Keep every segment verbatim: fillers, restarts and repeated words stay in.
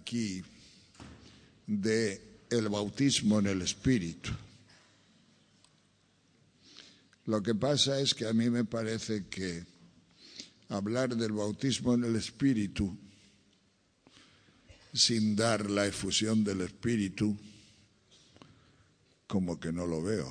aquí de el bautismo en el Espíritu. Lo que pasa es que a mí me parece que hablar del bautismo en el Espíritu sin dar la efusión del Espíritu, como que no lo veo.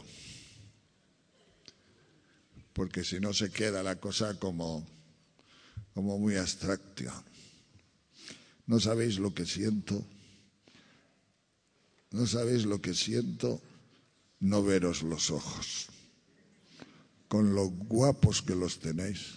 Porque si no se queda la cosa como, como muy abstracta. No sabéis lo que siento. No sabéis lo que siento no veros los ojos, con lo guapos que los tenéis.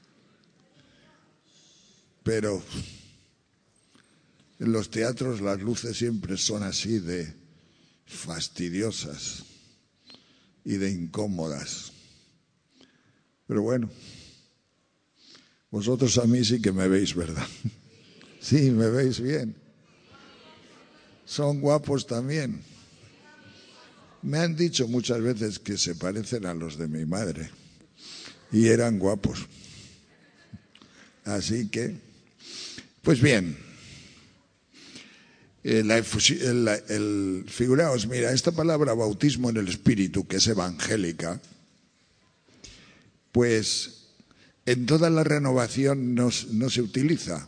Pero en los teatros las luces siempre son así de fastidiosas y de incómodas. Pero bueno, vosotros a mí sí que me veis, ¿verdad? Sí, me veis bien. Son guapos también. Me han dicho muchas veces que se parecen a los de mi madre y eran guapos. Así que, pues bien, eh, la, el, el, figuraos, mira, esta palabra bautismo en el Espíritu, que es evangélica, pues en toda la renovación no, no se utiliza.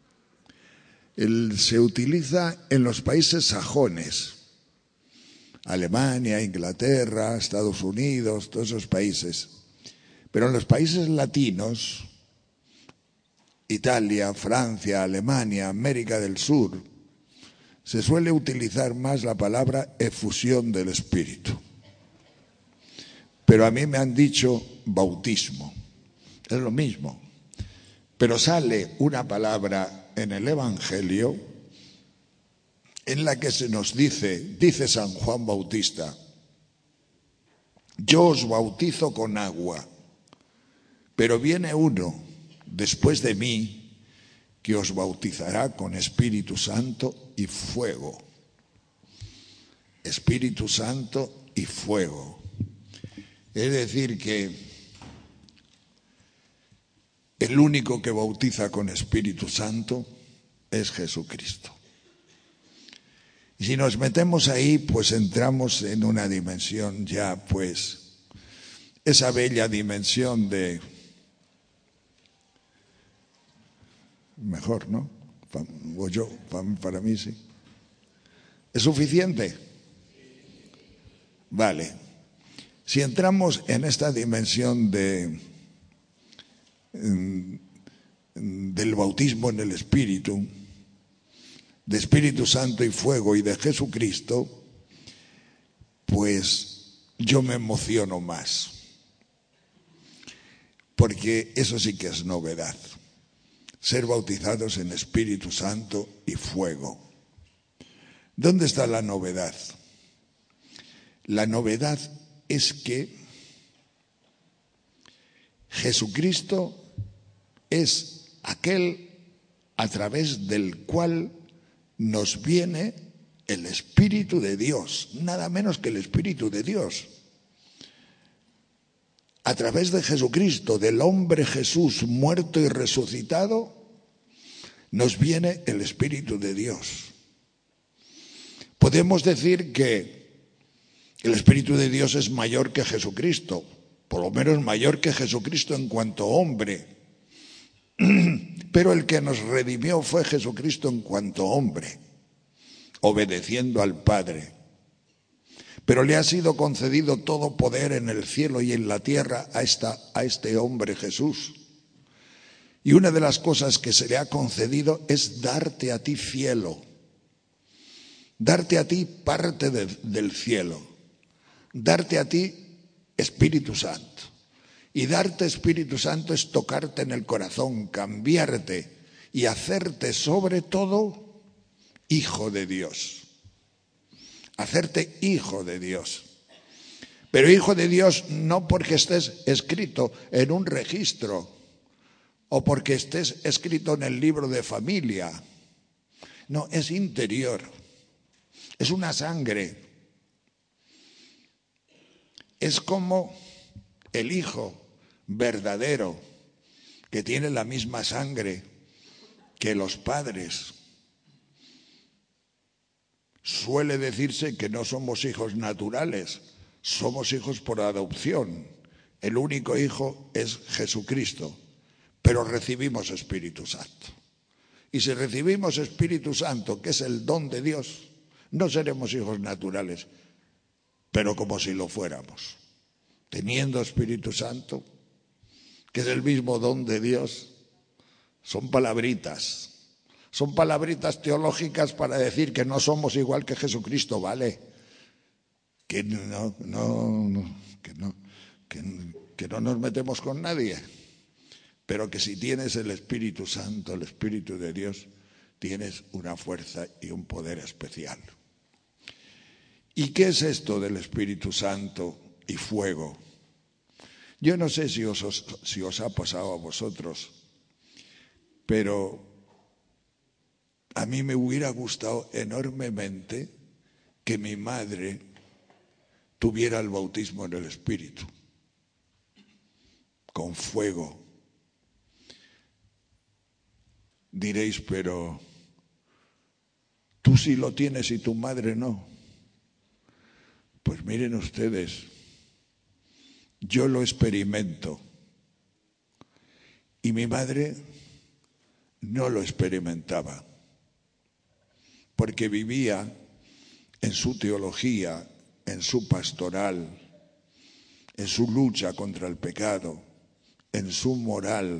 El, se utiliza en los países sajones, Alemania, Inglaterra, Estados Unidos, todos esos países. Pero en los países latinos, Italia, Francia, Alemania, América del Sur, se suele utilizar más la palabra efusión del Espíritu. Pero a mí me han dicho bautismo, es lo mismo. Pero sale una palabra en el Evangelio en la que se nos dice, dice San Juan Bautista, yo os bautizo con agua, pero viene uno después de mí que os bautizará con Espíritu Santo y fuego. Espíritu Santo y fuego. Es decir que el único que bautiza con Espíritu Santo es Jesucristo. Y si nos metemos ahí, pues entramos en una dimensión ya, pues, esa bella dimensión de, mejor, ¿no? O yo, para mí sí. ¿Es suficiente? Vale. Si entramos en esta dimensión de del bautismo en el Espíritu, de Espíritu Santo y fuego y de Jesucristo, pues yo me emociono más, porque eso sí que es novedad, ser bautizados en Espíritu Santo y fuego. ¿Dónde está la novedad? La novedad es que Jesucristo es aquel a través del cual nos viene el Espíritu de Dios, nada menos que el Espíritu de Dios. A través de Jesucristo, del hombre Jesús muerto y resucitado, nos viene el Espíritu de Dios. Podemos decir que el Espíritu de Dios es mayor que Jesucristo, por lo menos mayor que Jesucristo en cuanto hombre. Pero el que nos redimió fue Jesucristo en cuanto hombre, obedeciendo al Padre. Pero le ha sido concedido todo poder en el cielo y en la tierra a, esta, a este hombre Jesús. Y una de las cosas que se le ha concedido es darte a ti cielo, darte a ti parte de, del cielo, darte a ti Espíritu Santo. Y darte Espíritu Santo es tocarte en el corazón, cambiarte y hacerte sobre todo hijo de Dios. Hacerte hijo de Dios. Pero hijo de Dios no porque estés escrito en un registro o porque estés escrito en el libro de familia. No, es interior. Es una sangre. Es como el hijo verdadero que tiene la misma sangre que los padres. Suele decirse que no somos hijos naturales, somos hijos por adopción. El único hijo es Jesucristo, pero recibimos Espíritu Santo. Y si recibimos Espíritu Santo, que es el don de Dios, no seremos hijos naturales, pero como si lo fuéramos. Teniendo Espíritu Santo, que es el mismo don de Dios, son palabritas. Son palabritas teológicas para decir que no somos igual que Jesucristo, ¿vale? Que no, no, no, que no, que, que no nos metemos con nadie. Pero que si tienes el Espíritu Santo, el Espíritu de Dios, tienes una fuerza y un poder especial. ¿Y qué es esto del Espíritu Santo y fuego? Yo no sé si os, si os ha pasado a vosotros, pero a mí me hubiera gustado enormemente que mi madre tuviera el bautismo en el Espíritu, con fuego. Diréis, pero tú sí lo tienes y tu madre no. Pues miren ustedes, yo lo experimento y mi madre no lo experimentaba, porque vivía en su teología, en su pastoral, en su lucha contra el pecado, en su moral.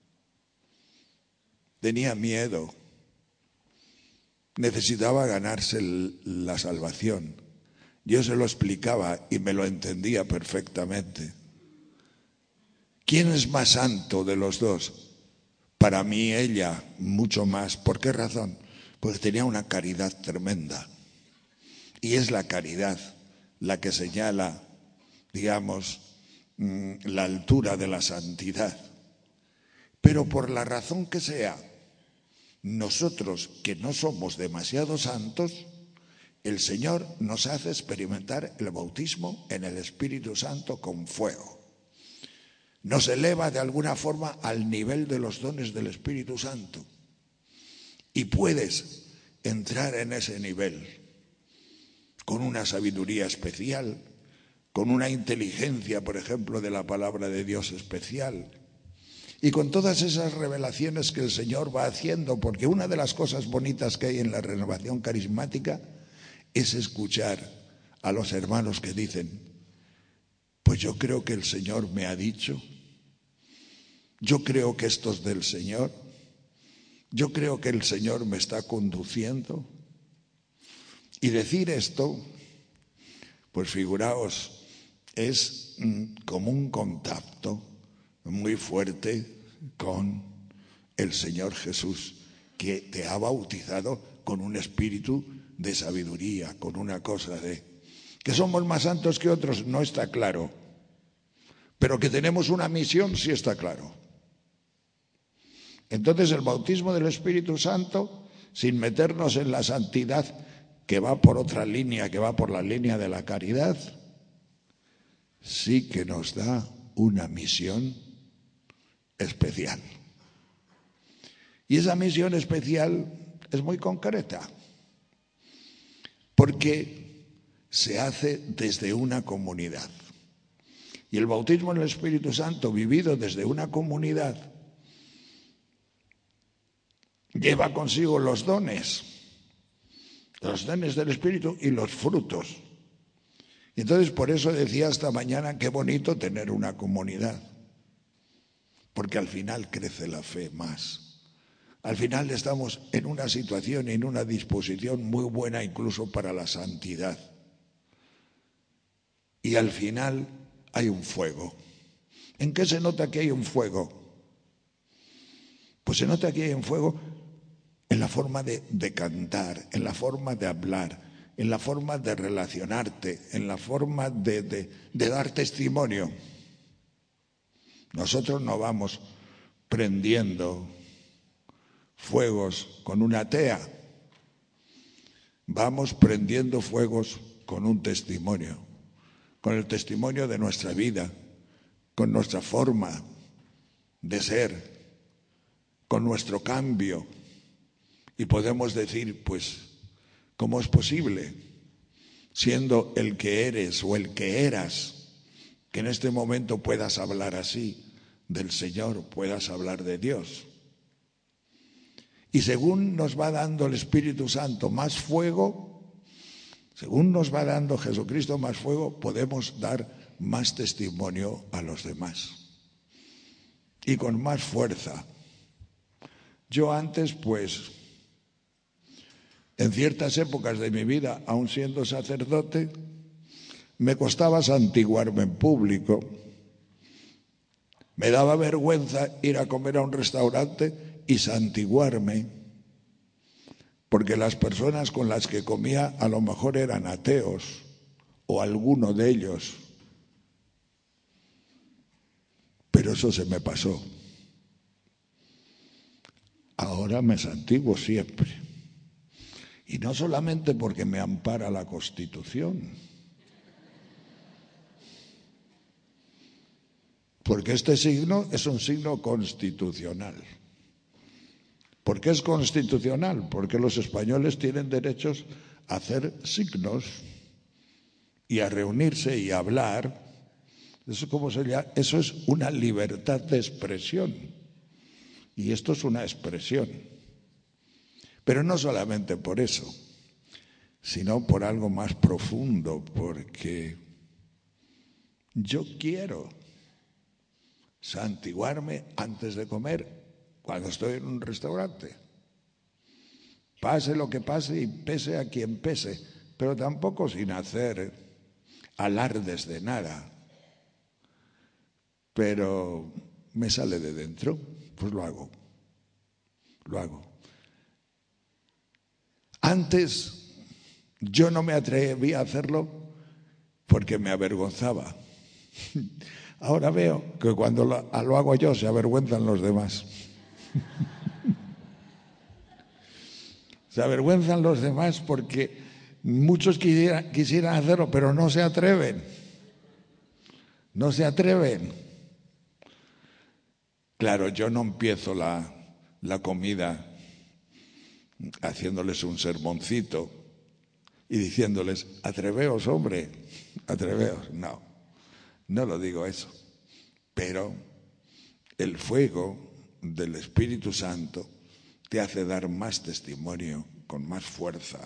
Tenía miedo, necesitaba ganarse la salvación. Yo se lo explicaba y me lo entendía perfectamente. ¿Quién es más santo de los dos? Para mí ella, mucho más. ¿Por qué razón? Porque tenía una caridad tremenda. Y es la caridad la que señala, digamos, la altura de la santidad. Pero por la razón que sea, nosotros que no somos demasiado santos, el Señor nos hace experimentar el bautismo en el Espíritu Santo con fuego. Nos eleva de alguna forma al nivel de los dones del Espíritu Santo. Y puedes entrar en ese nivel con una sabiduría especial, con una inteligencia, por ejemplo, de la palabra de Dios especial, y con todas esas revelaciones que el Señor va haciendo, porque una de las cosas bonitas que hay en la renovación carismática es escuchar a los hermanos que dicen, pues yo creo que el Señor me ha dicho, yo creo que esto es del Señor, yo creo que el Señor me está conduciendo. Y decir esto, pues figuraos, es como un contacto muy fuerte con el Señor Jesús, que te ha bautizado con un espíritu de sabiduría, con una cosa de... Que somos más santos que otros, no está claro. Pero que tenemos una misión, sí está claro. Entonces el bautismo del Espíritu Santo, sin meternos en la santidad, que va por otra línea, que va por la línea de la caridad, sí que nos da una misión especial. Y esa misión especial es muy concreta, porque se hace desde una comunidad. Y el bautismo en el Espíritu Santo, vivido desde una comunidad, lleva consigo los dones, los dones del Espíritu y los frutos. Y entonces por eso decía esta mañana, qué bonito tener una comunidad, porque al final crece la fe más. Al final estamos en una situación y en una disposición muy buena incluso para la santidad. Y al final hay un fuego. ¿En qué se nota que hay un fuego? Pues se nota que hay un fuego en la forma de, de cantar, en la forma de hablar, en la forma de relacionarte, en la forma de, de, de dar testimonio. Nosotros no vamos prendiendo fuegos con una tea, vamos prendiendo fuegos con un testimonio, con el testimonio de nuestra vida, con nuestra forma de ser, con nuestro cambio. Y podemos decir, pues, ¿Cómo es posible, siendo el que eres o el que eras, que en este momento puedas hablar así del Señor, puedas hablar de Dios? Y según nos va dando el Espíritu Santo más fuego, según nos va dando Jesucristo más fuego, podemos dar más testimonio a los demás. Y con más fuerza. Yo antes, pues, en ciertas épocas de mi vida, aun siendo sacerdote, me costaba santiguarme en público. Me daba vergüenza ir a comer a un restaurante y santiguarme, porque las personas con las que comía a lo mejor eran ateos, o alguno de ellos. Pero eso se me pasó. Ahora me santiguo siempre. Y no solamente porque me ampara la Constitución, porque este signo es un signo constitucional. ¿Por qué es constitucional? Porque los españoles tienen derechos a hacer signos y a reunirse y a hablar. Eso, ¿cómo se llama? Eso es una libertad de expresión. Y esto es una expresión. Pero no solamente por eso, sino por algo más profundo, porque yo quiero santiguarme antes de comer cuando estoy en un restaurante. Pase lo que pase y pese a quien pese, pero tampoco sin hacer alardes de nada. Pero me sale de dentro, pues lo hago, lo hago. Antes yo no me atrevía a hacerlo porque me avergonzaba. Ahora veo que cuando lo, lo hago yo se avergüenzan los demás. Se avergüenzan los demás porque muchos quisieran, quisieran hacerlo, pero no se atreven. No se atreven. Claro, yo no empiezo la, la comida haciéndoles un sermoncito y diciéndoles, atreveos, hombre, atreveos. No, no lo digo eso. Pero el fuego del Espíritu Santo te hace dar más testimonio, con más fuerza.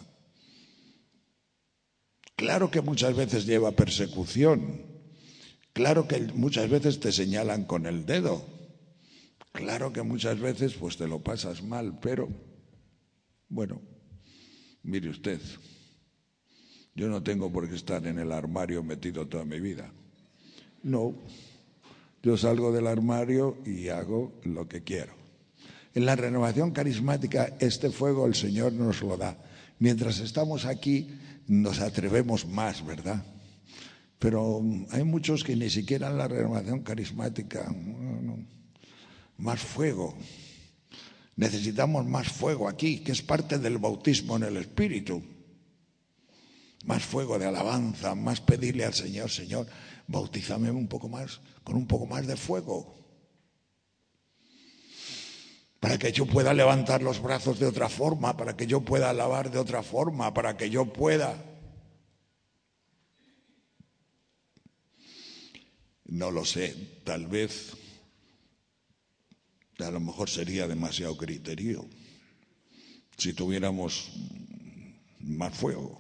Claro que muchas veces lleva persecución. Claro que muchas veces te señalan con el dedo. Claro que muchas veces pues te lo pasas mal, pero bueno, mire usted, yo no tengo por qué estar en el armario metido toda mi vida. No, yo salgo del armario y hago lo que quiero. En la renovación carismática este fuego el Señor nos lo da. Mientras estamos aquí nos atrevemos más, ¿verdad? Pero hay muchos que ni siquiera en la renovación carismática, no, no. Más fuego. Necesitamos más fuego aquí, que es parte del bautismo en el Espíritu. Más fuego de alabanza, más pedirle al Señor, Señor, bautízame un poco más, con un poco más de fuego. Para que yo pueda levantar los brazos de otra forma, para que yo pueda alabar de otra forma, para que yo pueda... No lo sé, tal vez... A lo mejor sería demasiado criterio si tuviéramos más fuego.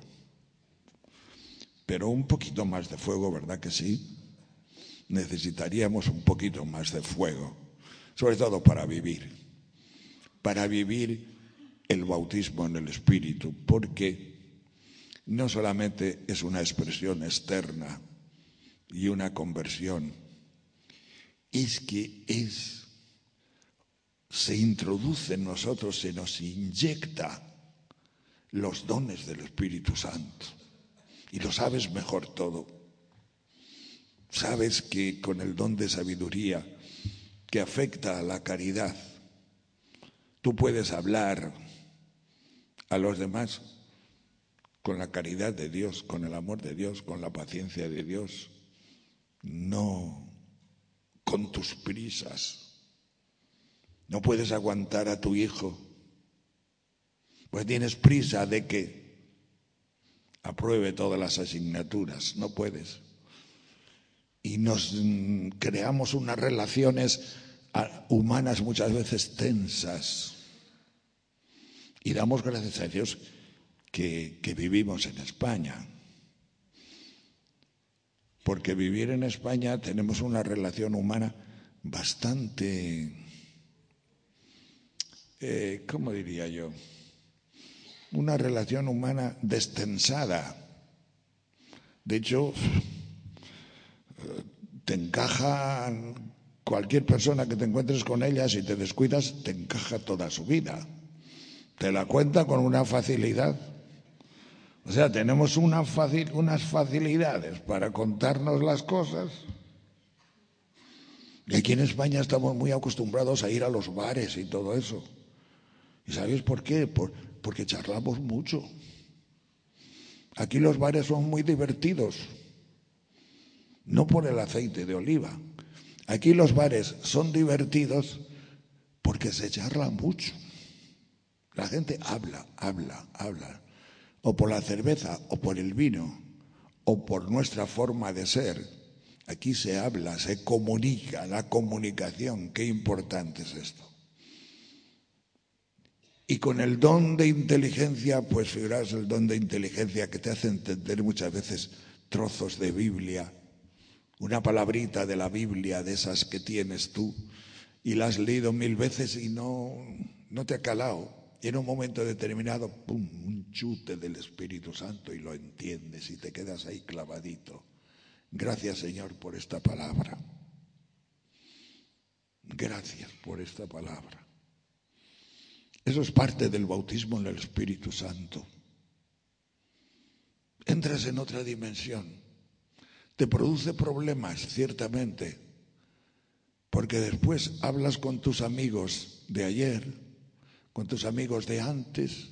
Pero un poquito más de fuego, ¿verdad que sí? Necesitaríamos un poquito más de fuego, sobre todo para vivir, para vivir el bautismo en el Espíritu, porque no solamente es una expresión externa y una conversión, es que es... se introduce en nosotros, se nos inyecta los dones del Espíritu Santo. Y lo sabes mejor todo. Sabes que con el don de sabiduría que afecta a la caridad, tú puedes hablar a los demás con la caridad de Dios, con el amor de Dios, con la paciencia de Dios, no con tus prisas. No puedes aguantar a tu hijo, pues tienes prisa de que apruebe todas las asignaturas, no puedes. Y nos creamos unas relaciones humanas muchas veces tensas. Y damos gracias a Dios que, que vivimos en España. Porque vivir en España tenemos una relación humana bastante, eh, ¿cómo diría yo? Una relación humana destensada. De hecho, te encaja cualquier persona que te encuentres con ella, si te descuidas, te encaja toda su vida. Te la cuenta con una facilidad. O sea, tenemos una facil, unas facilidades para contarnos las cosas. Y aquí en España estamos muy acostumbrados a ir a los bares y todo eso. ¿Y sabéis por qué? Por, porque charlamos mucho. Aquí los bares son muy divertidos. No por el aceite de oliva. Aquí los bares son divertidos porque se charla mucho. La gente habla, habla, habla. O por la cerveza, o por el vino, o por nuestra forma de ser. Aquí se habla, se comunica, la comunicación. Qué importante es esto. Y con el don de inteligencia, pues figuraos el don de inteligencia que te hace entender muchas veces trozos de Biblia, una palabrita de la Biblia, de esas que tienes tú, y la has leído mil veces y no, no te ha calado. Y en un momento determinado, ¡pum!, un chute del Espíritu Santo y lo entiendes y te quedas ahí clavadito. Gracias, Señor, por esta palabra. Gracias por esta palabra. Eso es parte del bautismo en el Espíritu Santo. Entras en otra dimensión. Te produce problemas, ciertamente, porque después hablas con tus amigos de ayer, con tus amigos de antes,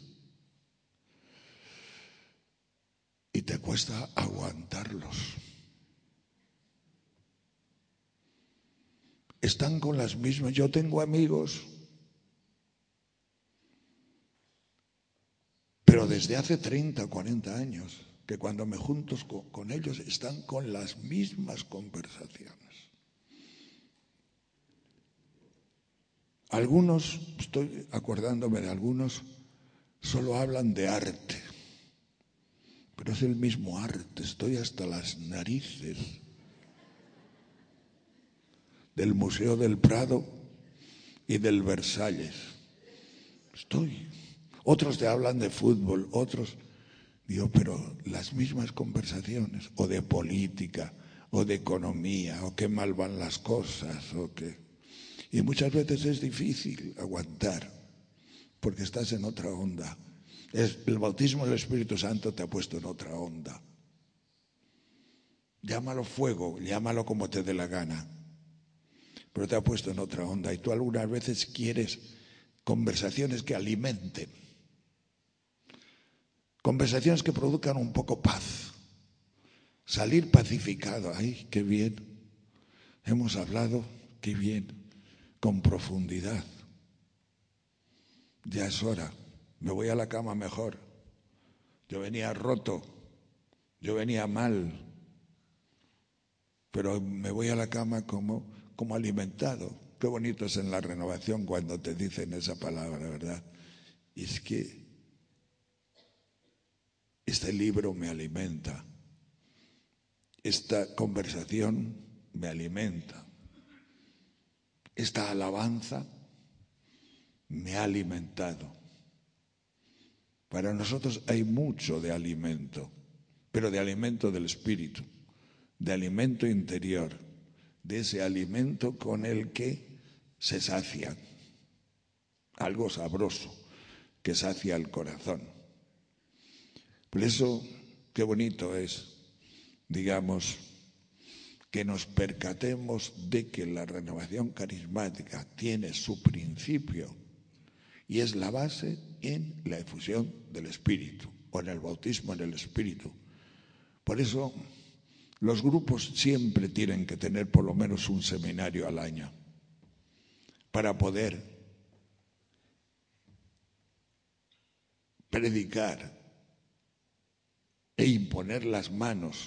y te cuesta aguantarlos. Están con las mismas. Yo tengo amigos, pero desde hace treinta, cuarenta años, que cuando me junto con, con ellos están con las mismas conversaciones. Algunos, estoy acordándome de algunos, solo hablan de arte, pero es el mismo arte. Estoy hasta las narices del Museo del Prado y del Versalles. Estoy. Otros te hablan de fútbol, otros, digo, pero las mismas conversaciones, o de política, o de economía, o qué mal van las cosas, o qué. Y muchas veces es difícil aguantar, porque estás en otra onda. Es, el bautismo del Espíritu Santo te ha puesto en otra onda. Llámalo fuego, llámalo como te dé la gana, pero te ha puesto en otra onda. Y tú algunas veces quieres conversaciones que alimenten, conversaciones que produzcan un poco paz, salir pacificado. ¡Ay, qué bien! Hemos hablado, qué bien, con profundidad. Ya es hora, me voy a la cama mejor. Yo venía roto, yo venía mal, pero me voy a la cama como, como alimentado. Qué bonito es en la renovación cuando te dicen esa palabra, ¿verdad? Y es que este libro me alimenta, esta conversación me alimenta, esta alabanza me ha alimentado. Para nosotros hay mucho de alimento, pero de alimento del espíritu, de alimento interior, de ese alimento con el que se sacia, algo sabroso que sacia el corazón. Por eso, qué bonito es, digamos, que nos percatemos de que la renovación carismática tiene su principio y es la base en la efusión del Espíritu o en el bautismo en el Espíritu. Por eso los grupos siempre tienen que tener por lo menos un seminario al año para poder predicar e imponer las manos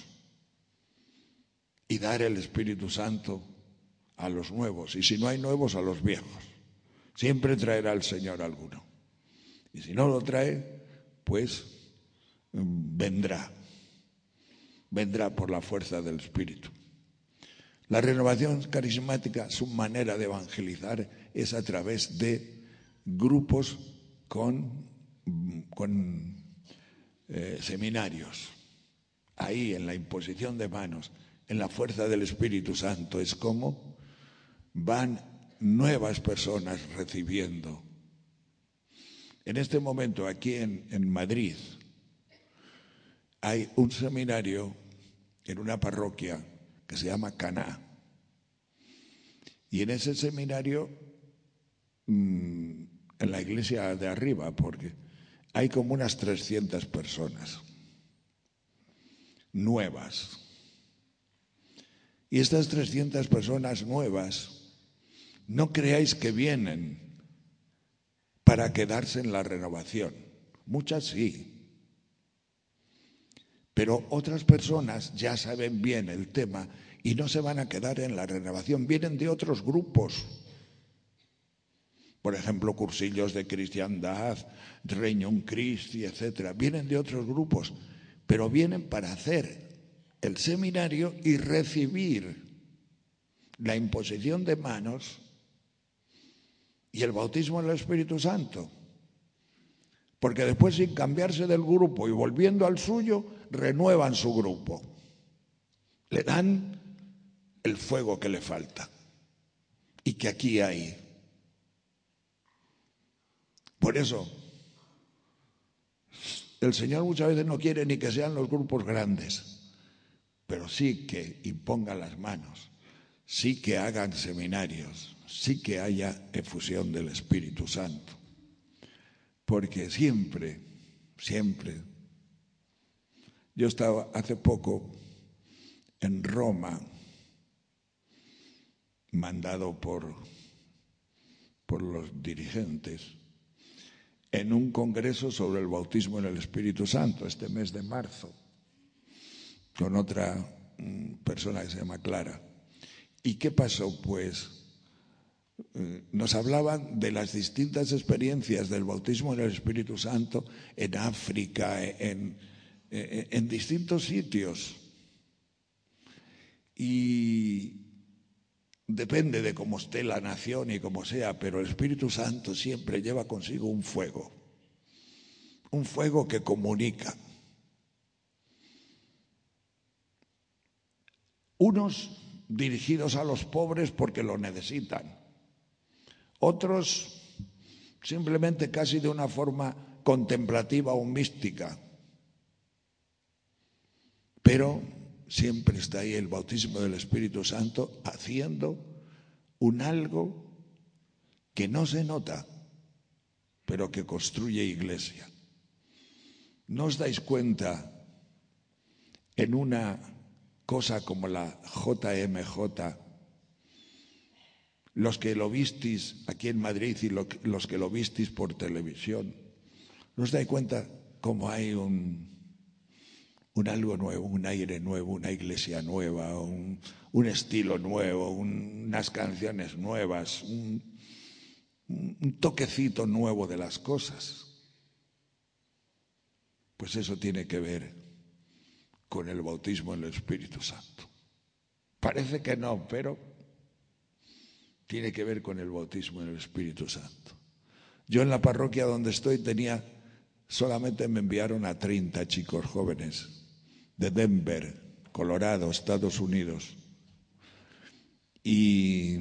y dar el Espíritu Santo a los nuevos. Y si no hay nuevos, a los viejos. Siempre traerá el Señor alguno. Y si no lo trae, pues vendrá. Vendrá por la fuerza del Espíritu. La renovación carismática, su manera de evangelizar es a través de grupos con, con eh, seminarios. Ahí, en la imposición de manos, en la fuerza del Espíritu Santo, es como van nuevas personas recibiendo. En este momento, aquí en, en Madrid, hay un seminario en una parroquia que se llama Caná. Y en ese seminario, mmm, en la iglesia de arriba, porque hay como unas trescientas personas nuevas. Y estas trescientas personas nuevas, no creáis que vienen para quedarse en la renovación. Muchas sí. Pero otras personas ya saben bien el tema y no se van a quedar en la renovación. Vienen de otros grupos. Por ejemplo, cursillos de cristiandad, Regnum Christi, etcétera. Vienen de otros grupos, pero vienen para hacer el seminario y recibir la imposición de manos y el bautismo en el Espíritu Santo. Porque después, sin cambiarse del grupo y volviendo al suyo, renuevan su grupo. Le dan el fuego que le falta y que aquí hay. Por eso, el Señor muchas veces no quiere ni que sean los grupos grandes, pero sí que impongan las manos, sí que hagan seminarios, sí que haya efusión del Espíritu Santo. Porque siempre, siempre, yo estaba hace poco en Roma, mandado por, por los dirigentes, en un congreso sobre el bautismo en el Espíritu Santo, este mes de marzo, con otra persona que se llama Clara. ¿Y qué pasó? Pues eh, nos hablaban de las distintas experiencias del bautismo en el Espíritu Santo en África, en, en, en distintos sitios. Y depende de cómo esté la nación y cómo sea, pero el Espíritu Santo siempre lleva consigo un fuego, un fuego que comunica. Unos dirigidos a los pobres porque lo necesitan, otros simplemente casi de una forma contemplativa o mística, pero siempre está ahí el bautismo del Espíritu Santo haciendo un algo que no se nota, pero que construye iglesia. ¿No os dais cuenta en una cosa como la J M J, los que lo visteis aquí en Madrid y lo, los que lo visteis por televisión, ¿no os dais cuenta cómo hay un... un algo nuevo, un aire nuevo, una iglesia nueva, un, un estilo nuevo, un, unas canciones nuevas, un, un toquecito nuevo de las cosas? Pues eso tiene que ver con el bautismo en el Espíritu Santo. Parece que no, pero tiene que ver con el bautismo en el Espíritu Santo. Yo en la parroquia donde estoy tenía, solamente me enviaron a treinta chicos jóvenes de Denver, Colorado, Estados Unidos. Y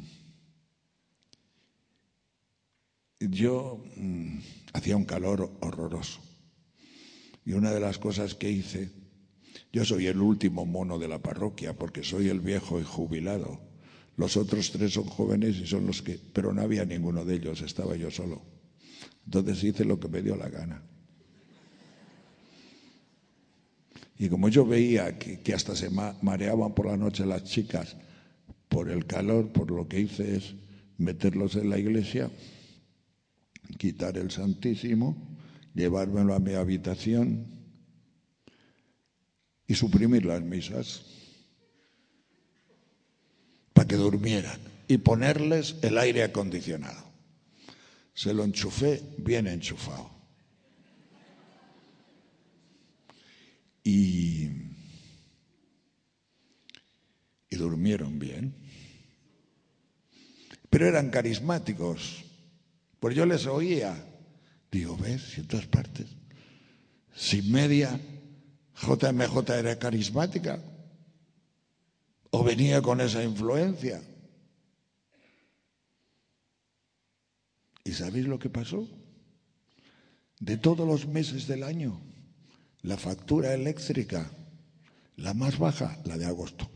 yo mmm, hacía un calor horroroso. Y una de las cosas que hice, yo soy el último mono de la parroquia porque soy el viejo y jubilado. Los otros tres son jóvenes y son los que... Pero no había ninguno de ellos, estaba yo solo. Entonces hice lo que me dio la gana. Y como yo veía que, que hasta se mareaban por la noche las chicas por el calor, por lo que hice es meterlos en la iglesia, quitar el Santísimo, llevármelo a mi habitación y suprimir las misas para que durmieran y ponerles el aire acondicionado. Se lo enchufé bien enchufado. Y, y durmieron bien. Pero eran carismáticos. Pues yo les oía. Digo, ¿ves? Y en todas partes. Sin media, J M J era carismática. O venía con esa influencia. ¿Y sabéis lo que pasó? De todos los meses del año, la factura eléctrica, la más baja, la de agosto.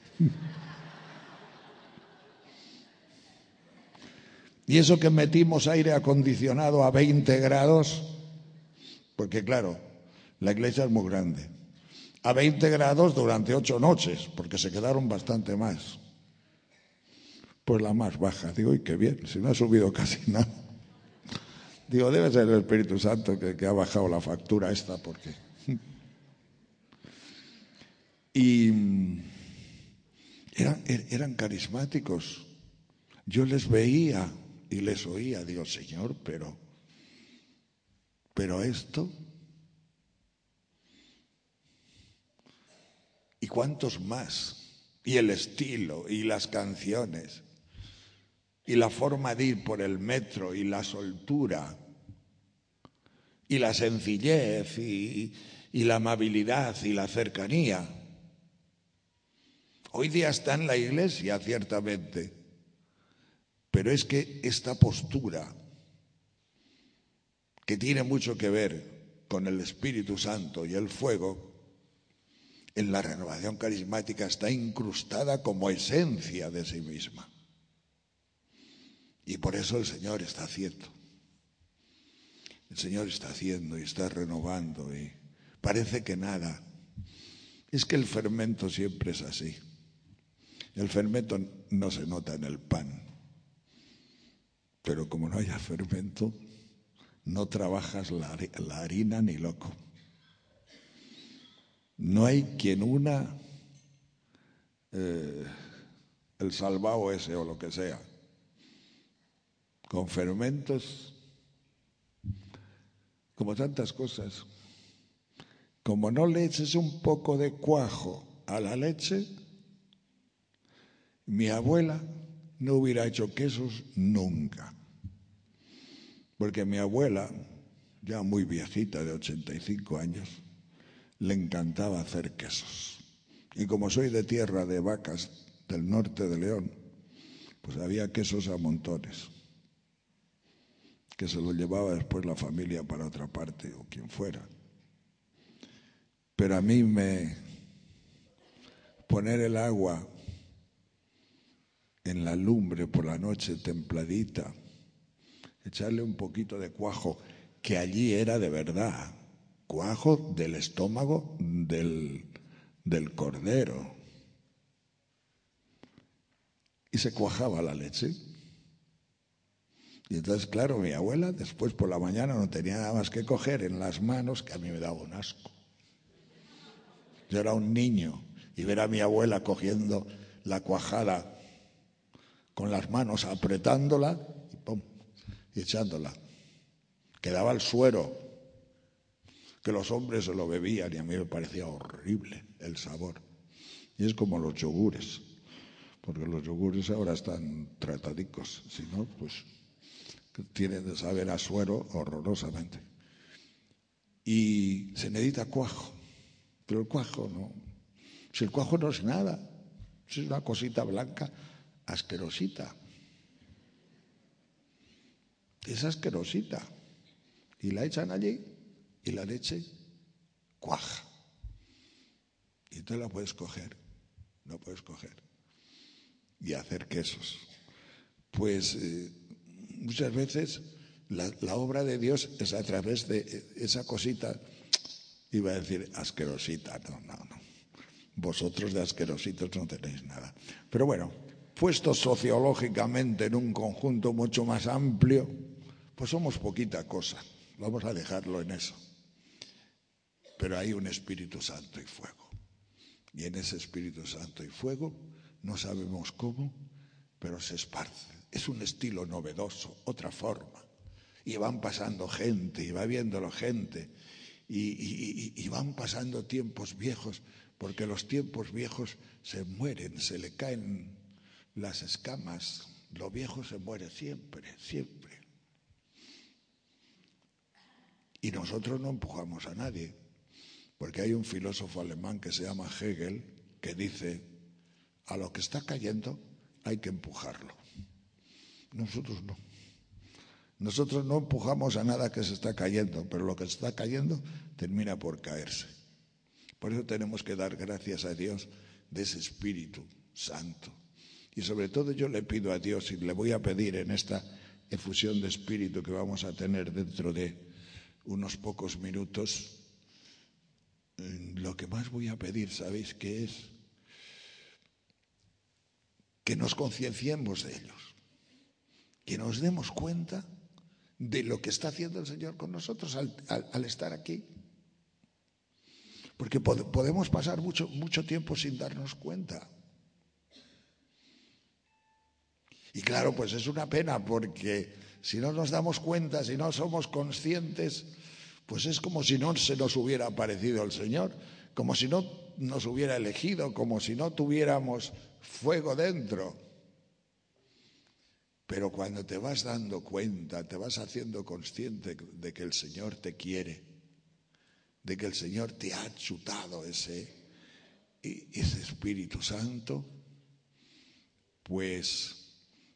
Y eso que metimos aire acondicionado a veinte grados, porque claro, la iglesia es muy grande, a veinte grados durante ocho noches, porque se quedaron bastante más. Pues la más baja, digo, y qué bien, si no ha subido casi nada. Digo, debe ser el Espíritu Santo que, que ha bajado la factura esta, porque... Y eran, eran carismáticos. Yo les veía y les oía. Digo, Señor, pero, pero esto... ¿Y cuántos más? Y el estilo, y las canciones, y la forma de ir por el metro, y la soltura, y la sencillez, y, y la amabilidad, y la cercanía. Hoy día está en la iglesia, ciertamente, pero es que esta postura, que tiene mucho que ver con el Espíritu Santo y el fuego, en la renovación carismática está incrustada como esencia de sí misma. Y por eso el Señor está haciendo. El Señor está haciendo y está renovando y parece que nada. Es que el fermento siempre es así. El fermento no se nota en el pan. Pero como no haya fermento, no trabajas la, la harina ni loco. No hay quien una eh, el salvao ese o lo que sea con fermentos, como tantas cosas. Como no le eches un poco de cuajo a la leche, mi abuela no hubiera hecho quesos nunca. Porque mi abuela, ya muy viejita, de ochenta y cinco años, le encantaba hacer quesos. Y como soy de tierra de vacas del norte de León, pues había quesos a montones, que se los llevaba después la familia para otra parte o quien fuera. Pero a mí me poner el agua en la lumbre por la noche templadita, echarle un poquito de cuajo, que allí era de verdad, cuajo del estómago del, del cordero. Y se cuajaba la leche. Y entonces, claro, mi abuela después por la mañana no tenía nada más que coger en las manos, que a mí me daba un asco. Yo era un niño y ver a mi abuela cogiendo la cuajada con las manos, apretándola y pum, y echándola. Quedaba el suero, que los hombres se lo bebían y a mí me parecía horrible el sabor. Y es como los yogures, porque los yogures ahora están tratadicos, si no, pues tienen de saber a suero horrorosamente. Y se necesita cuajo, pero el cuajo no. Si el cuajo no es nada, es una cosita blanca asquerosita. Es asquerosita. Y la echan allí y la leche cuaja. Y tú la puedes coger, no puedes coger. Y hacer quesos. Pues eh, muchas veces la, la obra de Dios es a través de esa cosita, iba a decir asquerosita, no, no, no. Vosotros de asquerositos no tenéis nada. Pero bueno, puestos sociológicamente en un conjunto mucho más amplio, pues somos poquita cosa. Vamos a dejarlo en eso. Pero hay un Espíritu Santo y fuego. Y en ese Espíritu Santo y fuego, no sabemos cómo, pero se esparce. Es un estilo novedoso, otra forma. Y van pasando gente, y va viéndolo gente, y, y, y van pasando tiempos viejos, porque los tiempos viejos se mueren, se le caen las escamas. Lo viejo se muere siempre, siempre. Y nosotros no empujamos a nadie, porque hay un filósofo alemán que se llama Hegel, que dice, a lo que está cayendo hay que empujarlo. Nosotros no. Nosotros no empujamos a nada que se está cayendo, pero lo que está cayendo termina por caerse. Por eso tenemos que dar gracias a Dios de ese Espíritu Santo. Y sobre todo yo le pido a Dios, y le voy a pedir en esta efusión de Espíritu que vamos a tener dentro de unos pocos minutos, lo que más voy a pedir, ¿sabéis qué es? Que nos concienciemos de ellos, que nos demos cuenta de lo que está haciendo el Señor con nosotros al, al, al estar aquí. Porque pod- podemos pasar mucho, mucho tiempo sin darnos cuenta. Y claro, pues es una pena, porque si no nos damos cuenta, si no somos conscientes, pues es como si no se nos hubiera aparecido el Señor, como si no nos hubiera elegido, como si no tuviéramos fuego dentro. Pero cuando te vas dando cuenta, te vas haciendo consciente de que el Señor te quiere, de que el Señor te ha chutado ese, ese Espíritu Santo, pues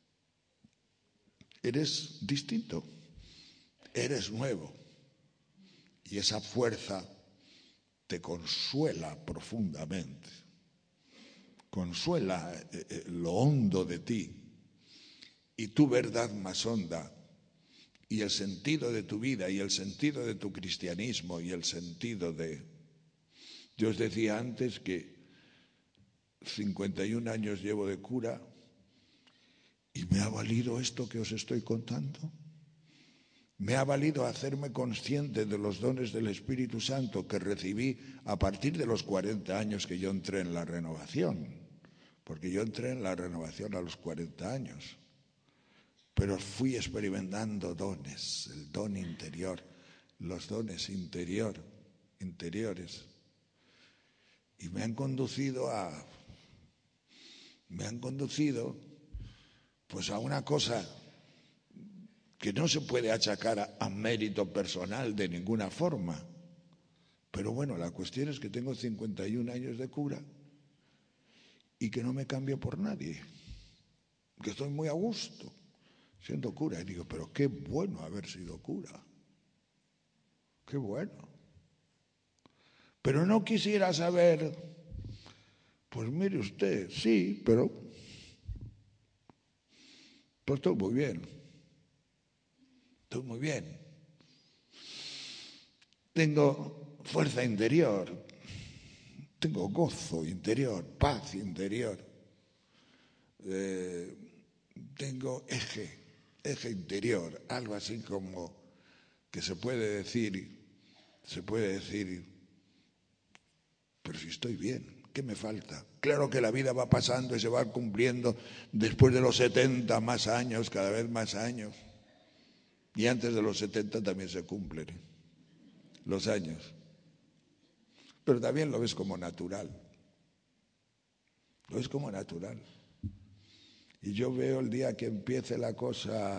eres distinto, eres nuevo. Y esa fuerza te consuela profundamente, consuela lo hondo de ti. Y tu verdad más honda, y el sentido de tu vida, y el sentido de tu cristianismo, y el sentido de... Yo os decía antes que cincuenta y un años llevo de cura, y me ha valido esto que os estoy contando. Me ha valido hacerme consciente de los dones del Espíritu Santo que recibí a partir de los cuarenta años que yo entré en la renovación, porque yo entré en la renovación a los cuarenta años. Pero fui experimentando dones, el don interior, los dones interior, interiores. Y me han conducido a, me han conducido pues a una cosa que no se puede achacar a, a mérito personal de ninguna forma. Pero bueno, la cuestión es que tengo cincuenta y un años de cura y que no me cambio por nadie, que estoy muy a gusto siendo cura. Y digo, pero qué bueno haber sido cura. Qué bueno. Pero no quisiera saber, pues mire usted, sí, pero pues estoy muy bien. Estoy muy bien. Tengo fuerza interior, tengo gozo interior, paz interior, eh, tengo eje. eje interior, algo así como que se puede decir, se puede decir, pero si estoy bien, ¿qué me falta? Claro que la vida va pasando y se va cumpliendo después de los setenta más años, cada vez más años, y antes de los setenta también se cumplen los años, pero también lo ves como natural, lo ves como natural. Y yo veo el día que empiece la cosa,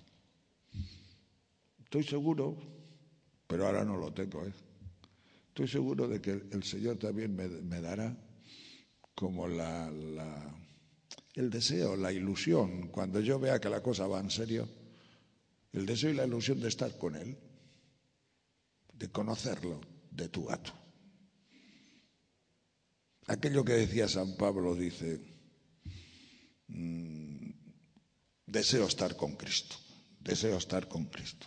estoy seguro, pero ahora no lo tengo, ¿eh? Estoy seguro de que el Señor también me, me dará como la, la, el deseo, la ilusión, cuando yo vea que la cosa va en serio, el deseo y la ilusión de estar con Él, de conocerlo de tú a tú. Aquello que decía San Pablo, dice, mmm, deseo estar con Cristo, deseo estar con Cristo.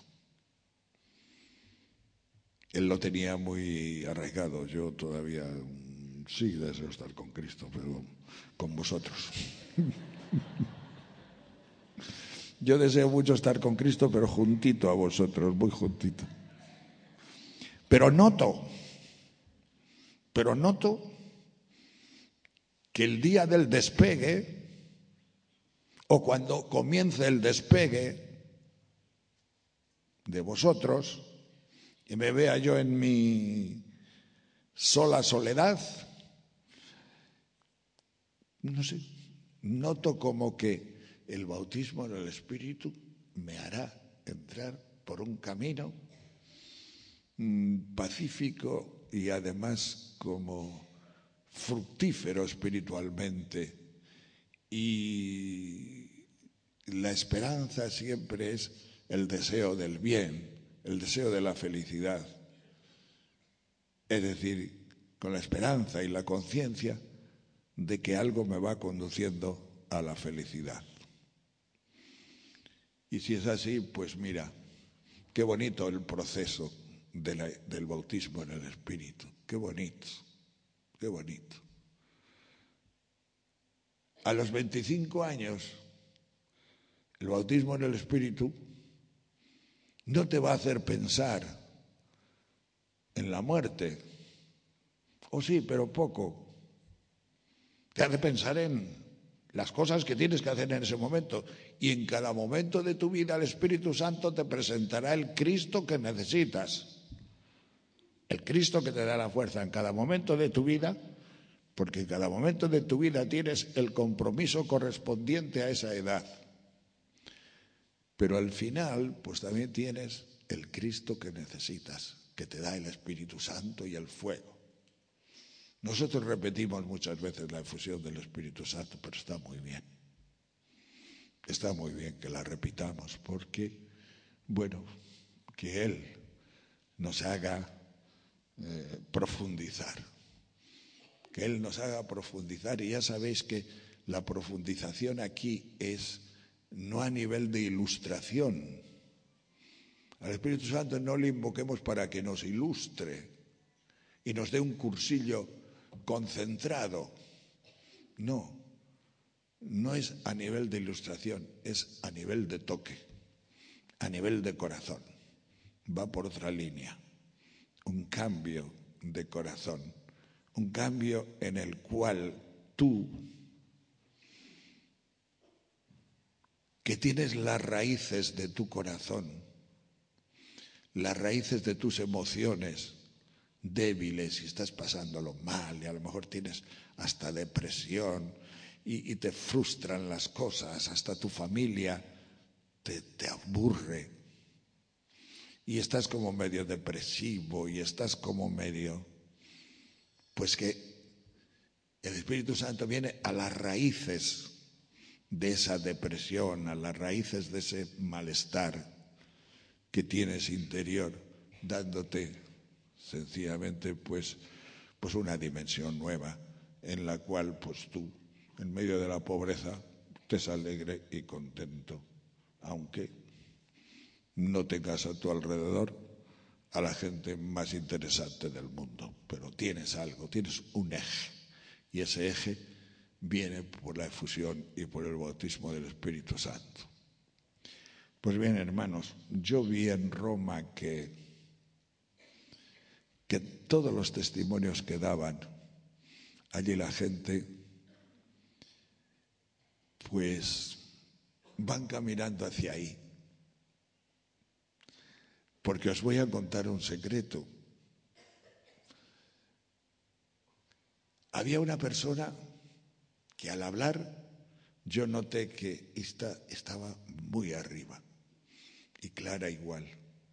Él lo tenía muy arraigado, yo todavía sí deseo estar con Cristo, pero con vosotros. Yo deseo mucho estar con Cristo, pero juntito a vosotros, muy juntito. Pero noto, pero noto que el día del despegue, o cuando comience el despegue de vosotros, y me vea yo en mi sola soledad, no sé, noto como que el bautismo en el Espíritu me hará entrar por un camino mmm, pacífico y además como fructífero espiritualmente. Y la esperanza siempre es el deseo del bien, el deseo de la felicidad. Es decir, con la esperanza y la conciencia de que algo me va conduciendo a la felicidad. Y si es así, pues mira, qué bonito el proceso de la, del bautismo en el Espíritu. Qué bonito, qué bonito. A los veinticinco años, el bautismo en el Espíritu no te va a hacer pensar en la muerte. O sí, pero poco. Te hace pensar en las cosas que tienes que hacer en ese momento. Y en cada momento de tu vida el Espíritu Santo te presentará el Cristo que necesitas. El Cristo que te da la fuerza en cada momento de tu vida, porque en cada momento de tu vida tienes el compromiso correspondiente a esa edad. Pero al final, pues también tienes el Cristo que necesitas, que te da el Espíritu Santo y el fuego. Nosotros repetimos muchas veces la efusión del Espíritu Santo, pero está muy bien. Está muy bien que la repitamos porque, bueno, que Él nos haga eh, profundizar. Que Él nos haga profundizar. Y ya sabéis que la profundización aquí es no a nivel de ilustración. Al Espíritu Santo no le invoquemos para que nos ilustre y nos dé un cursillo concentrado. No, no es a nivel de ilustración, es a nivel de toque, a nivel de corazón. Va por otra línea, un cambio de corazón, un cambio en el cual tú, que tienes las raíces de tu corazón, las raíces de tus emociones débiles y estás pasándolo mal y a lo mejor tienes hasta depresión y, y te frustran las cosas, hasta tu familia te, te aburre y estás como medio depresivo y estás como medio, pues que el Espíritu Santo viene a las raíces de esa depresión, a las raíces de ese malestar que tienes interior, dándote sencillamente pues, pues una dimensión nueva en la cual pues tú, en medio de la pobreza, estés alegre y contento, aunque no tengas a tu alrededor a la gente más interesante del mundo, pero tienes algo, tienes un eje, y ese eje viene por la efusión y por el bautismo del Espíritu Santo. Pues bien, hermanos, yo vi en Roma que, que todos los testimonios que daban allí la gente, pues van caminando hacia ahí. Porque os voy a contar un secreto. Había una persona que al hablar yo noté que esta estaba muy arriba y Clara igual.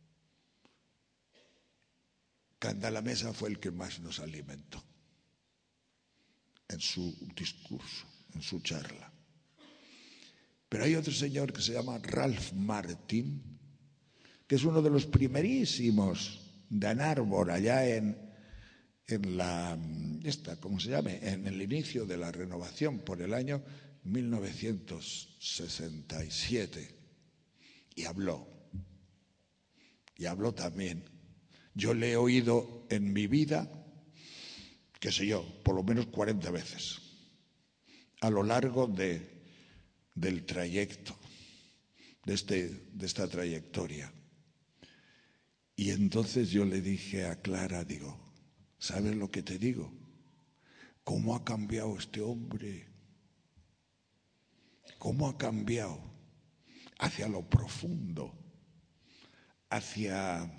Candalamesa fue el que más nos alimentó en su discurso, en su charla. Pero hay otro señor que se llama Ralph Martin, que es uno de los primerísimos de Ann Arbor, allá en, en la, esta, ¿cómo se llama? En el inicio de la renovación, por el año mil novecientos sesenta y siete. Y habló. Y habló también. Yo le he oído en mi vida, qué sé yo, por lo menos cuarenta veces, a lo largo de, del trayecto, de, este, de esta trayectoria. Y entonces yo le dije a Clara, digo, ¿sabes lo que te digo? ¿Cómo ha cambiado este hombre? ¿Cómo ha cambiado hacia lo profundo, hacia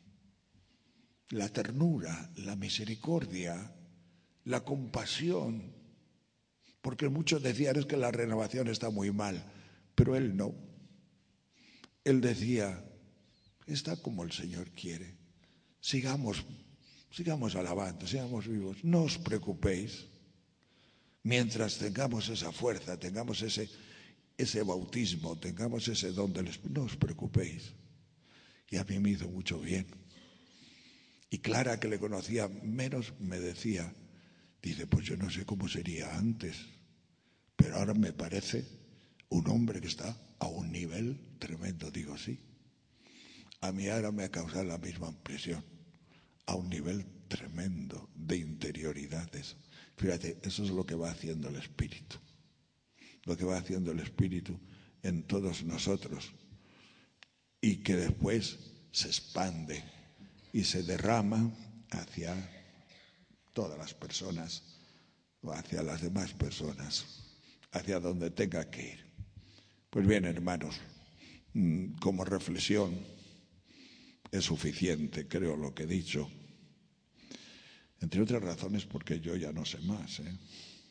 la ternura, la misericordia, la compasión? Porque muchos decían, es que la renovación está muy mal, pero él no. Él decía, está como el Señor quiere. Sigamos, sigamos alabando, sigamos vivos. No os preocupéis. Mientras tengamos esa fuerza, tengamos ese, ese bautismo, tengamos ese don del Espíritu, no os preocupéis. Y a mí me hizo mucho bien. Y Clara, que le conocía menos, me decía, dice, pues yo no sé cómo sería antes, pero ahora me parece un hombre que está a un nivel tremendo. Digo, sí. A mí ahora me ha causado la misma impresión, a un nivel tremendo de interioridad. Eso. Fíjate, eso es lo que va haciendo el Espíritu, lo que va haciendo el Espíritu en todos nosotros y que después se expande y se derrama hacia todas las personas o hacia las demás personas, hacia donde tenga que ir. Pues bien, hermanos, como reflexión es suficiente, creo, lo que he dicho. Entre otras razones porque yo ya no sé más, ¿eh?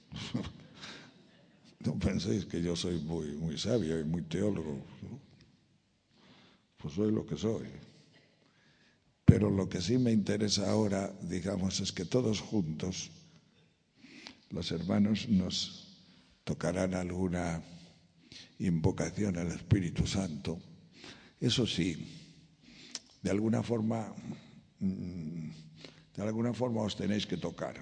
No penséis que yo soy muy, muy sabio y muy teólogo. Pues soy lo que soy. Pero lo que sí me interesa ahora, digamos, es que todos juntos, los hermanos, nos tocarán alguna invocación al Espíritu Santo. Eso sí, de alguna forma... Mmm, De alguna forma os tenéis que tocar,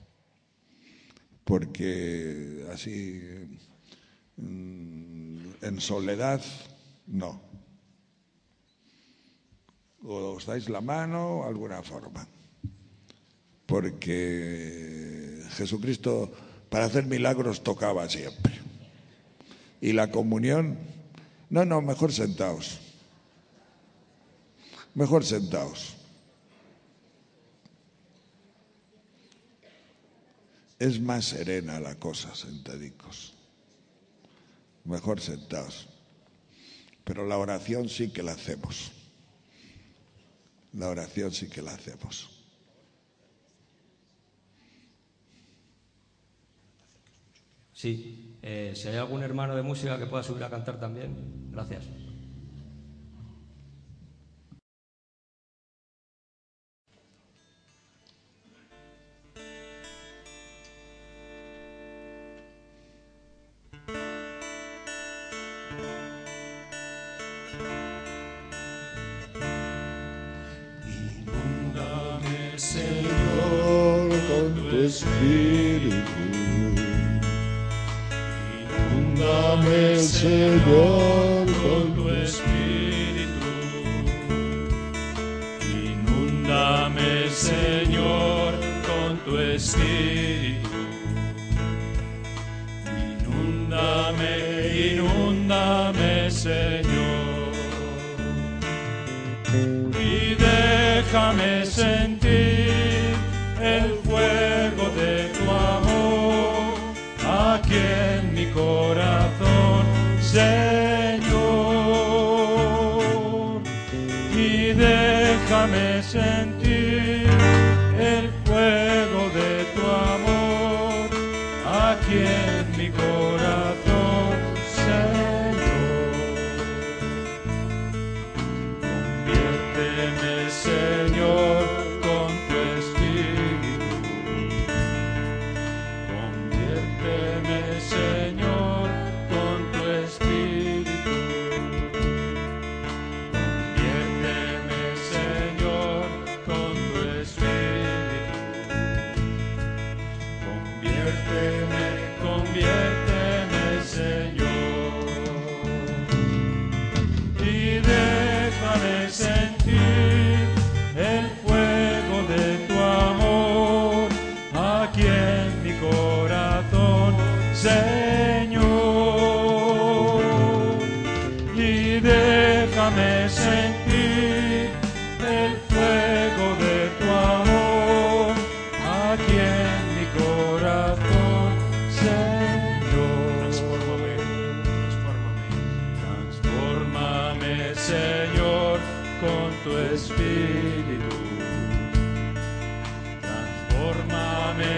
porque así en soledad no. O os dais la mano, alguna forma, porque Jesucristo para hacer milagros tocaba siempre. Y la comunión, no, no, mejor sentaos, mejor sentaos. Es más serena la cosa, sentadicos. Mejor sentados. Pero la oración sí que la hacemos. La oración sí que la hacemos. Sí, eh, si hay algún hermano de música que pueda subir a cantar también, gracias. Señor, con tu Espíritu. Inúndame, Señor, con tu Espíritu. Inúndame, Señor, con tu Espíritu. Inúndame, inúndame, Señor. Y déjame sentir el fuego de tu amor aquí en mi corazón, Señor. Y déjame sentir el fuego de tu amor aquí en mi corazón, Señor. Conviérteme, Señor, con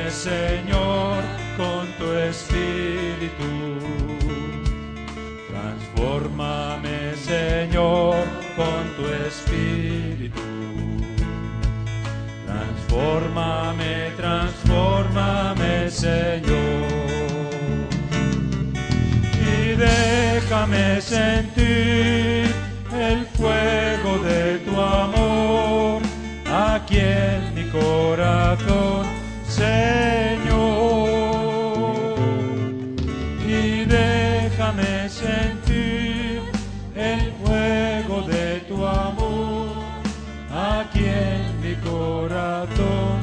Señor, con tu espíritu. Transfórmame, Señor, con tu espíritu. Transfórmame, transfórmame, Señor. Y déjame sentir el fuego de tu amor aquí en mi corazón, Señor. Y déjame sentir el fuego de tu amor aquí en mi corazón,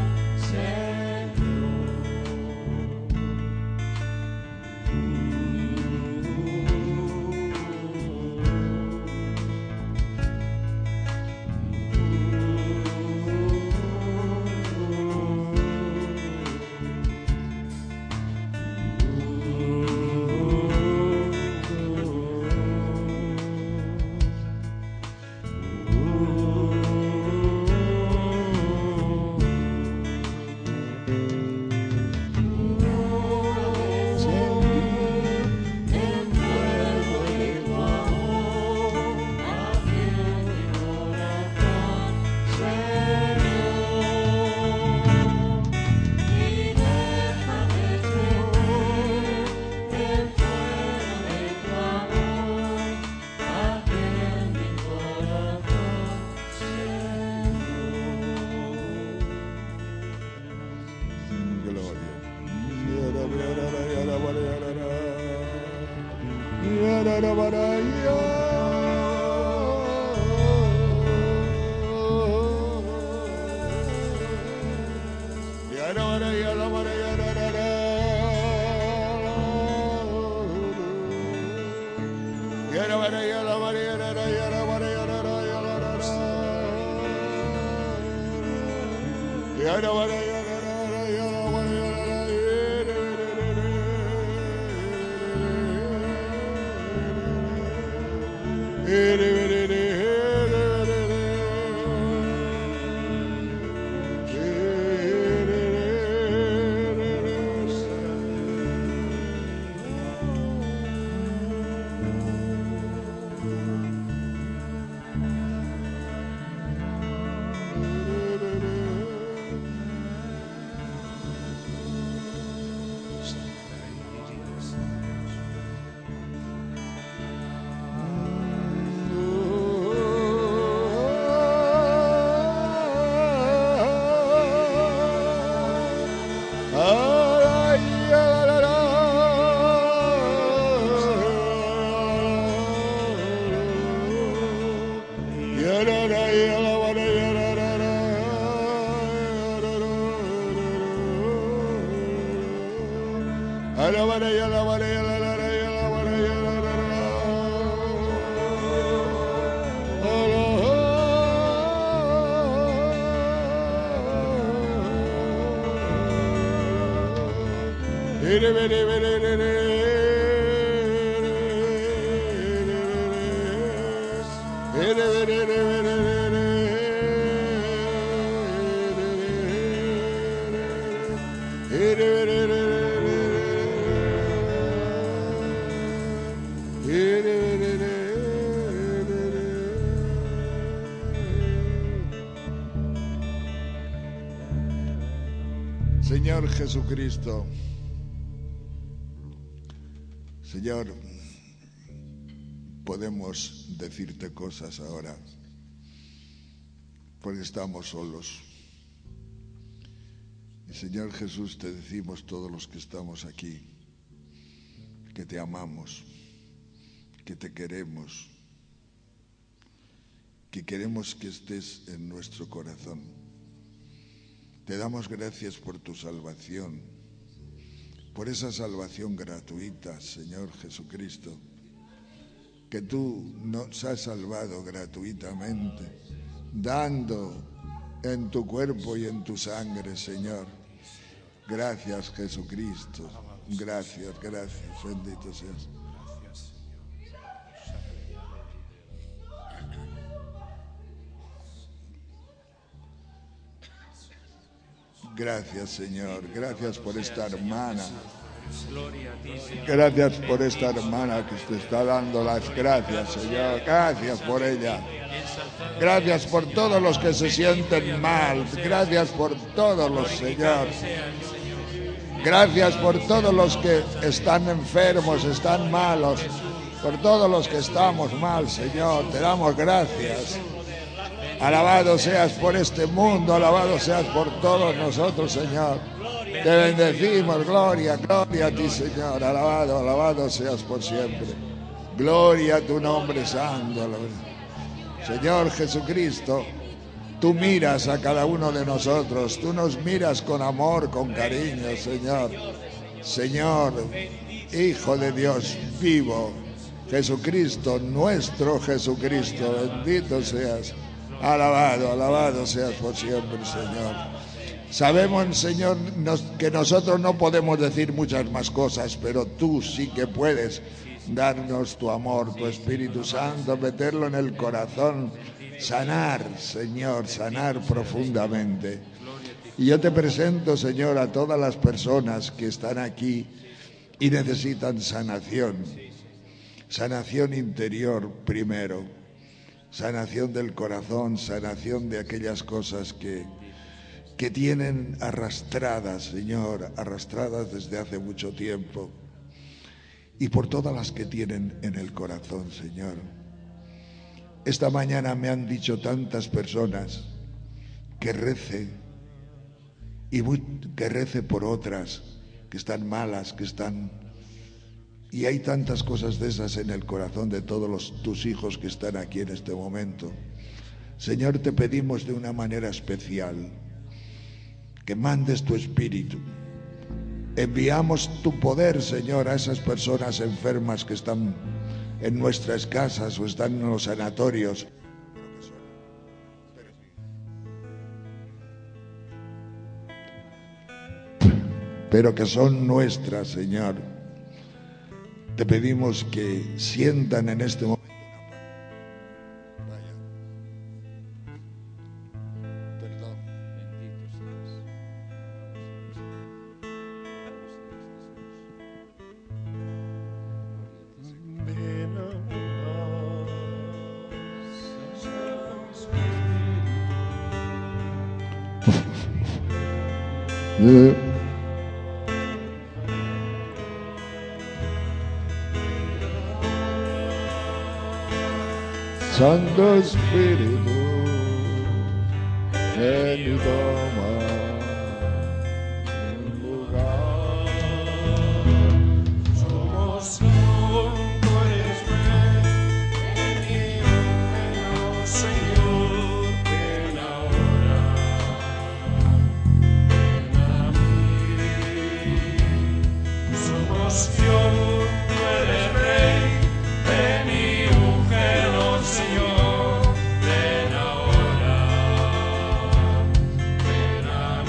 Señor Jesucristo, Señor, podemos decirte cosas ahora, porque estamos solos. Y Señor Jesús, te decimos todos los que estamos aquí, que te amamos, que te queremos, que queremos que estés en nuestro corazón. Te damos gracias por tu salvación, por esa salvación gratuita, Señor Jesucristo, que tú nos has salvado gratuitamente, dando en tu cuerpo y en tu sangre, Señor. Gracias, Jesucristo. Gracias, gracias. Bendito seas. Gracias, Señor. Gracias por esta hermana. Gracias por esta hermana que te está dando las gracias, Señor. Gracias por ella. Gracias por todos los que se sienten mal. Gracias por todos los, Señor. Gracias por todos los que están enfermos, están malos. Por todos los que estamos mal, Señor. Te damos gracias. Alabado seas por este mundo, alabado seas por todos nosotros, Señor. Te bendecimos, gloria, gloria a ti, Señor. Alabado, alabado seas por siempre. Gloria a tu nombre santo. Señor Jesucristo, tú miras a cada uno de nosotros. Tú nos miras con amor, con cariño, Señor. Señor, Hijo de Dios vivo, Jesucristo, nuestro Jesucristo, bendito seas. Alabado, alabado seas por siempre, Señor. Sabemos, Señor, nos, que nosotros no podemos decir muchas más cosas, pero tú sí que puedes darnos tu amor, tu Espíritu Santo, meterlo en el corazón, sanar, Señor, sanar profundamente. Y yo te presento, Señor, a todas las personas que están aquí y necesitan sanación, sanación interior primero, sanación del corazón, sanación de aquellas cosas que, que tienen arrastradas, Señor, arrastradas desde hace mucho tiempo. Y por todas las que tienen en el corazón, Señor. Esta mañana me han dicho tantas personas que rece, y muy, que rece por otras que están malas, que están... Y hay tantas cosas de esas en el corazón de todos los, tus hijos que están aquí en este momento. Señor, te pedimos de una manera especial que mandes tu Espíritu. Enviamos tu poder, Señor, a esas personas enfermas que están en nuestras casas o están en los sanatorios. Pero que son nuestras, Señor. Te pedimos que sientan en este momento. Perdón. Yeah. Santo Espíritu, ven y toma un lugar. Somos un, tú eres rey, ven y úngenos, Señor, ven ahora, ven a mí. Somos yo, tú eres rey, ven y úngenos, Señor, ven ahora, ven a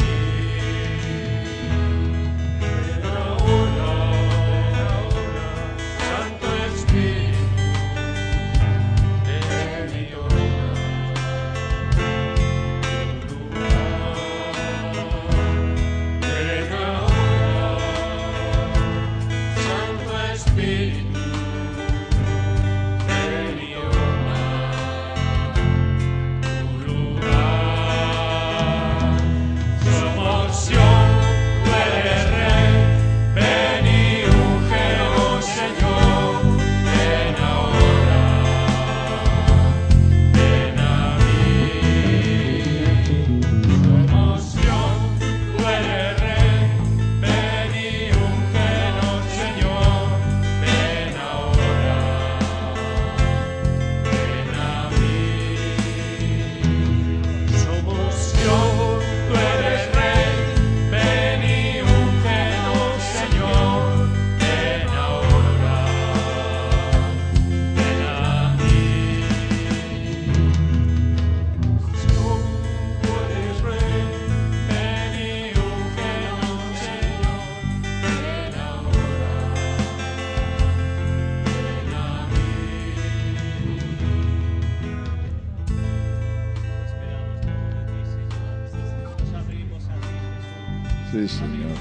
Sí, Señor.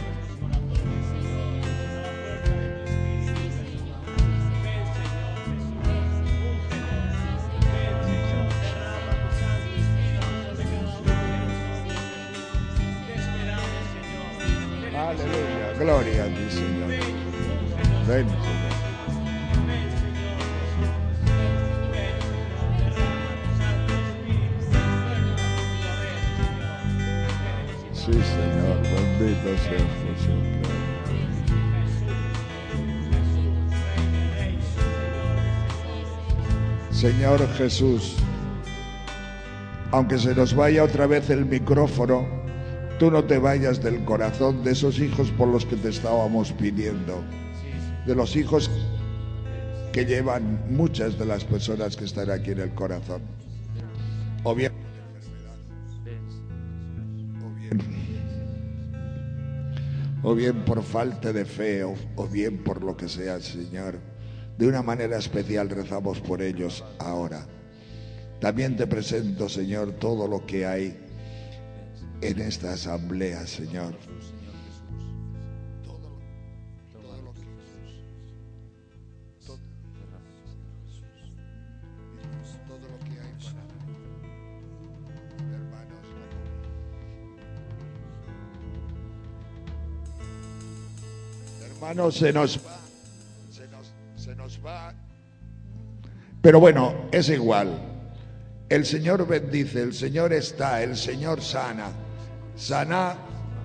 Aleluya, gloria a ti, Señor. Ven, Señor. Sí, Señor, bendito seas por siempre. Señor Jesús, aunque se nos vaya otra vez el micrófono, tú no te vayas del corazón de esos hijos por los que te estábamos pidiendo, de los hijos que llevan muchas de las personas que están aquí en el corazón, o bien, o bien, o bien por falta de fe, o, o bien por lo que sea, Señor. De una manera especial rezamos por ellos ahora. También te presento, Señor, todo lo que hay en esta asamblea, Señor. Todo, todo lo que todo, todo lo que hay para hermanos. Hermanos, se nos va, se nos, se nos va. Pero bueno, es igual. El Señor bendice, el Señor está, el Señor sana. Sana,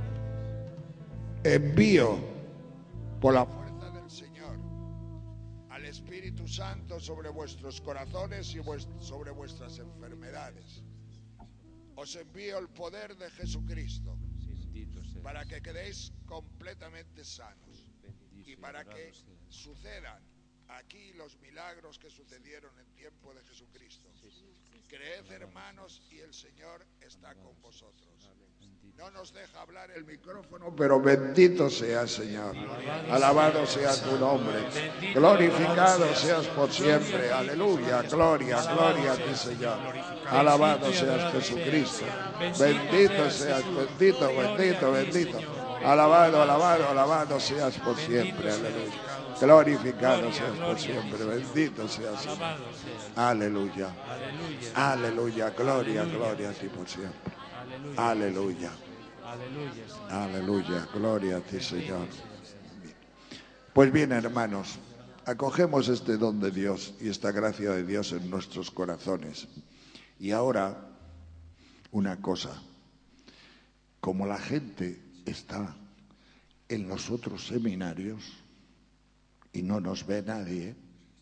envío por la fuerza del Señor al Espíritu Santo sobre vuestros corazones y sobre vuestras enfermedades. Os envío el poder de Jesucristo para que quedéis completamente sanos y para que sucedan aquí los milagros que sucedieron en tiempo de Jesucristo. Creed, hermanos, y el Señor está con vosotros. No nos deja hablar el micrófono, pero bendito seas, Señor. Alabado sea tu nombre. Glorificado seas por siempre. Aleluya, gloria, gloria a ti, Señor. Alabado seas Jesucristo. Bendito seas, bendito, bendito, bendito. Alabado, alabado, alabado seas por siempre. Aleluya. Glorificado seas por siempre, bendito seas. Aleluya, aleluya, gloria, gloria a ti por siempre. Aleluya, aleluya, gloria a ti, Señor. Pues bien, hermanos, acogemos este don de Dios y esta gracia de Dios en nuestros corazones. Y ahora, una cosa, como la gente está en los otros seminarios y no nos ve nadie,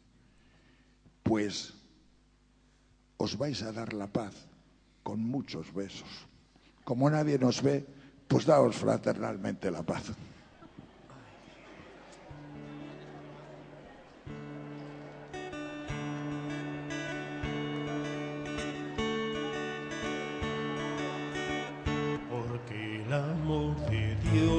pues os vais a dar la paz con muchos besos. Como nadie nos ve, pues daos fraternalmente la paz. Porque el amor de Dios